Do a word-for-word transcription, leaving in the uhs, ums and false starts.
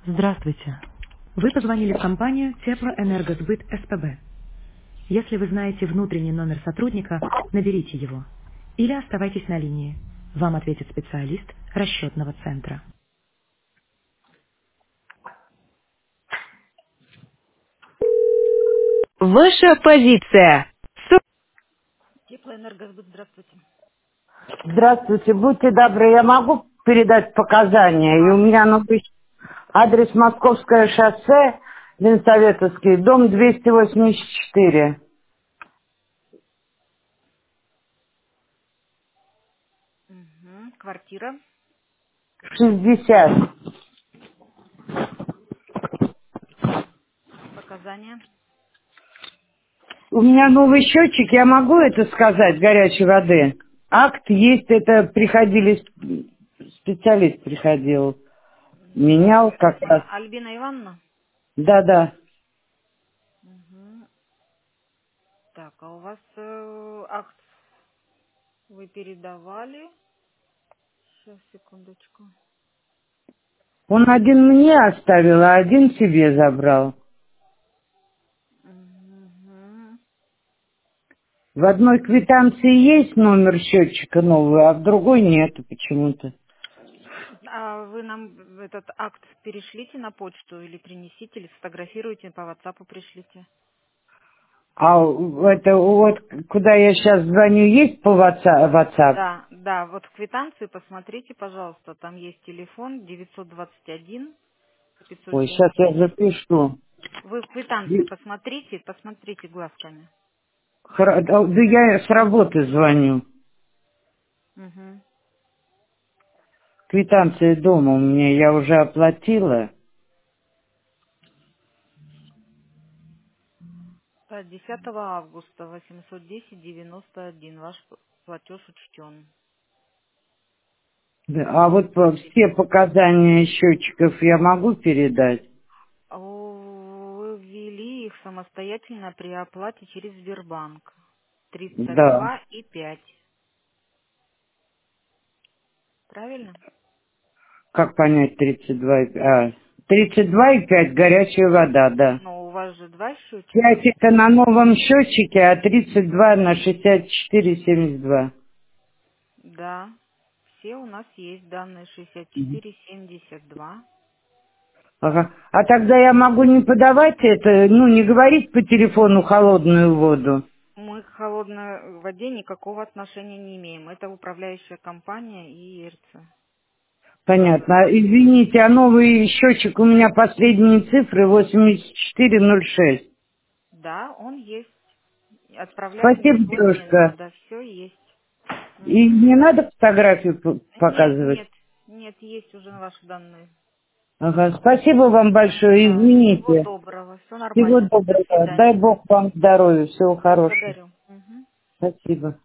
Здравствуйте. Вы позвонили в компанию Теплоэнергосбыт СПБ. Если вы знаете внутренний номер сотрудника, наберите его. Или оставайтесь на линии. Вам ответит специалист расчетного центра. Ваша позиция. Теплоэнергосбыт, здравствуйте. Здравствуйте, будьте добры, я могу передать показания? И у Адрес. меня новый адрес Московское шоссе, Ленсоветовский, дом двести восемьдесят четыре, Мгм. Квартира. шестьдесят. Показания. У меня новый счетчик, я могу это сказать, горячей воды? Акт есть, это приходили, специалист приходил, Так, менял как раз. Альбина, Альбина Ивановна. Да-да. Мгм. Так, а у вас э, акт вы передавали? Сейчас, секундочку. Он один мне оставил, а один себе забрал. Мгм. В одной квитанции есть номер счетчика новый, а в другой нету почему-то. А вы нам этот акт перешлите на почту или принесите, или сфотографируйте, по WhatsApp пришлите. А это вот, куда я сейчас звоню, есть по WhatsApp? WhatsApp? Да, да, вот в квитанции посмотрите, пожалуйста, там есть телефон девятьсот двадцать один пятьсот Ой, сейчас я семьдесят девять. запишу. Вы в квитанции посмотрите, посмотрите глазками. Хра- Да да я с работы звоню. Угу. Квитанция дома у меня, я уже оплатила. десятого августа восемьсот десять девяносто один. Ваш платеж учтен. Да, а вот по- все показания счетчиков я могу передать? Вы ввели их самостоятельно при оплате через Сбербанк. Тридцать Да. два и пять. Правильно? Как понять тридцать два и пять? А, тридцать два и пять горячая вода, да. Но у вас же два счетчика. пять это на новом счетчике, а тридцать два на шестьдесят четыре семьдесят два. Да. Все у нас есть данные шестьдесят четыре семьдесят два. Ага. А тогда я могу не подавать это, ну, не говорить по телефону холодную воду. Мы к холодной воде никакого отношения не имеем. Это управляющая компания и ИРЦ. Понятно. А, извините, а новый счетчик у меня последние цифры восемьдесят четыре ноль шесть. Да, он есть. Отправлять Спасибо, ничего не девушка. надо. Все есть. И Мгм. не надо фотографию п- Нет, показывать? нет, нет, есть уже ваши данные. Ага. Спасибо вам большое, Да, всего извините. доброго. Все Всего нормально. До доброго. Дай свидания. Бог вам здоровья, всего хорошего. Благодарю. Мгм. Спасибо.